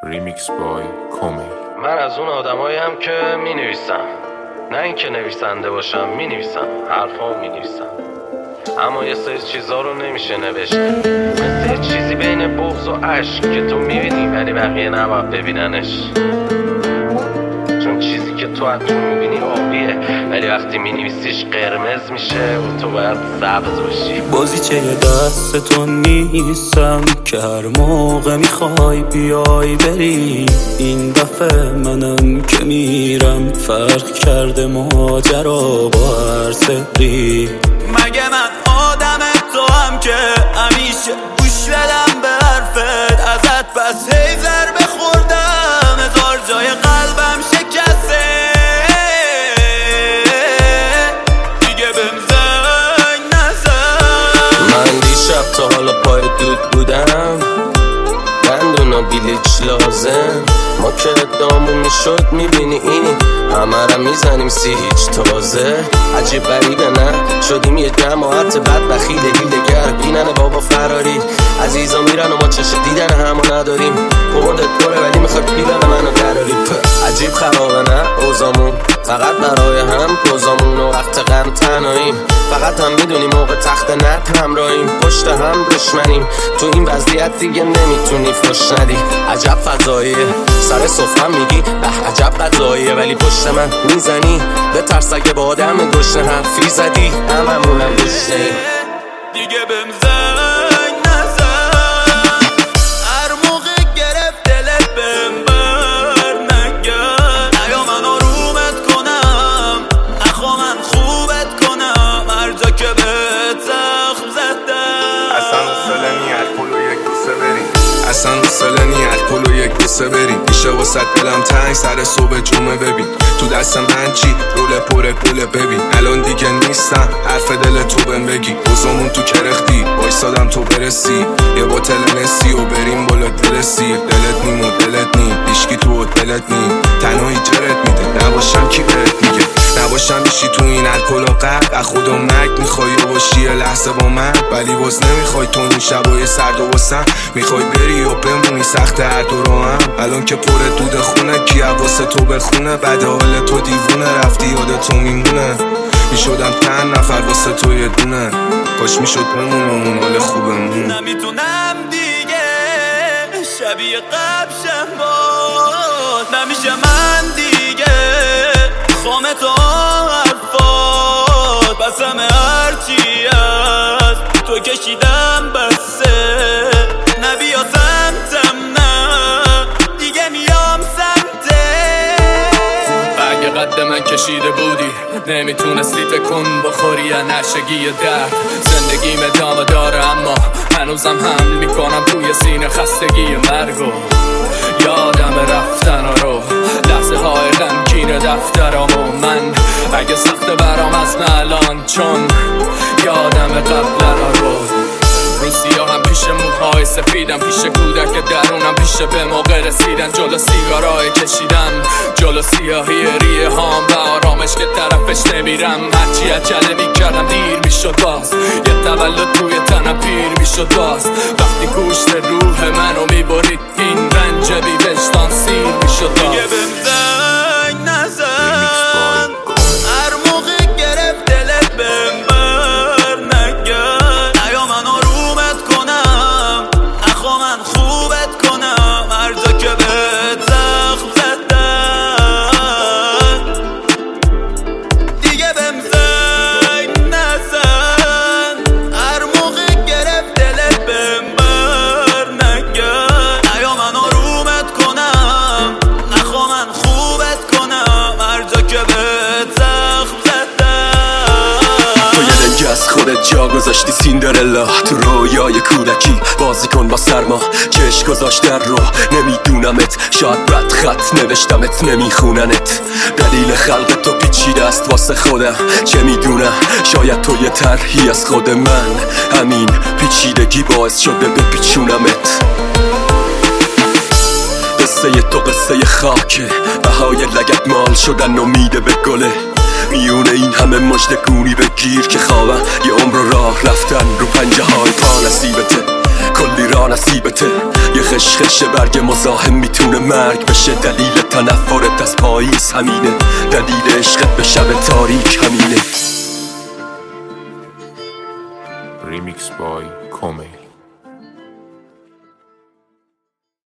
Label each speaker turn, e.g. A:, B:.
A: ریمیکس بای کومی.
B: من از اون آدماییم که می نویسم، نه اینکه نویسنده باشم، می نویسم، حرفا می نویسم، اما یه سری چیزا رو نمیشه نوشت، مثل یه چیزی بین بغض و عشق که تو میبینی ولی بقیه نباید ببیننش، چون چیزی که تو حتی میبینی آبیه ولی وقتی مینویسیش قرمز میشه و تو باید سبز باشی.
C: بازیچه دست تو نیستم که هر موقع میخوای بیای بری، این دفعه منم که میرم، فرق کرده ماجرا با هر سری. مگه من آدم تو هم که همیشه گوش بدم به حرفت، ازت بس هی ضربه خوردم، هزار جای قلبم شکسته، دیگه بهم زنگ نزن.
B: من دیشب تا حالا پای دود بودم، دندونا بیلیچ لازم، ما که ادامون میشد میبینی اینی، همه را میزنیم هیچ تازه. عجیب غریبه نه شدیم یه جماعت بد بخیل هیلگر، بینن بابا فراری عزیزا میرن و ما چش دیدن همو نداریم، کمدت پره ولی میخواد بیدن منو دراری. عجیب خرابه نه اوزامون، فقط برای هم روزامون و وقت غم تنهاییم، فقط هم میدونیم موقع تخت نرد همراهیم، پشت هم دشمنیم، تو این وضعیت دیگه نمیتونی فش ندی. عجب فضاییه سر صفرم میگی به عجب قضاییه، ولی پشت من میزنی به ترس اگه با آدم گشنه حرفی زدی هممونم گشنه
C: دیگه بهم زنگ نزن. هر موقع گرفت دلت بهم بر نگرد، نیا من آرومت کنم، نخوا من خوبت کنم، هر جا که بهت زخم زدم.
D: اصلا حوصله نی الکل و یک بوسه بریم، اصلا حوصله نی الکل و یک بوسه بریم، میشه واسه دلم تنگ سر صبح جمعه ببین، تو دست من چی رول پره گله ببین، الان دیگه نیستم حرف دل تو بهم بگی، بزمون تو کرختی وایسادم تو برسی، یه بوتل نسی و بریم بالا درسی، دلت نیم و دلت نیم، هیچکی تو دلت نیم، تنهایی جرت میده نباشم کی بهت میگه، نباشم میشی تو این الکل و قرق، از خودم مرگ میخوای باشی یه لحظه با من، ولی باز نمیخوای تو این شبای سرد و واسم، میخوای بری و بمونی سخت هر دو رو هم، الان که پر دود خونه کی واسه تو بخونه، بعد حال تو دیوونه رفتی یاد تو میمونه، میشدم چند نفر واسه تو یه دونه، کاش میشد بمونه اون حال خوبمون.
C: نمیتونم دیگه شبیه قبل شم باد، نمیشه من دیگه خوام تو حرفات، بس همه هرچی هست تو کشیدم بسه، نبیا سمتم نه دیگه میام سمته. اگه قد من کشیده بودی نمیتونستی تکون بخوری یا نشگی درد، زندگیم ادامه داره اما هنوزم حمل میکنم توی سینه خستگی مرگو، یادم رفتن رو لحظه های غمگین دفترامو، من اگه سخت برام از الان چون یادم قبل رو، روسیا هم پیش موهای سفیدم، پیش کودک درونم، پیش به موقع رسیدن، جلو سیگارای کشیدم، جلو سیاهی ریه هام و آرامش که طرفش نمیرم، هرچی عجله میکردم دیر میشد باز، یه تولد توی تنم پیر میشد باز، وقتی گوشت روح منو میبرید این رنج بی وجدان سیر میشد باز. دیگه بهم زنگ نزن، هر موقع گرفت دلت بهم بر نگرد، نیا من آرومت کنم، نخوا من خوبت کنم، هر جا که بهت زخم زدم، دیگه بهم زنگ نزن، هر موقع گرفت دلت بهم بر نگرد، نیا من آرومت کنم، نخوا من خوبت کنم، هر جا که بهت زخم زدم.
E: تو یه دنگ از خودت جا گذاشتی سیندرلا، تو رویای کودکی بازی کن با سرما، چشم گذاشتن رو نمیدونمت، شاید بد خط نوشتمت نمیخوننت، دلیل خلق تو پیچیده است واسه خودم، چه میدونم شاید تو یه طرحی از خود من، همین پیچیدگی باعث شده بپیچونمت. قصه تو قصه خاکه، بهای لگت مال شدن امیده به گله، میونه این همه مژدگونی بگیر که خوابم، یه عمر راه رفتن رو پنجه های پا نصیبته، کلی را نصیبته. یه خشخش برگ مزاحم میتونه مرگ بشه. دلیل تنفرت از پاییز همینه، دلیل عشقت به شب تاریک همینه.
A: Remix by Comey.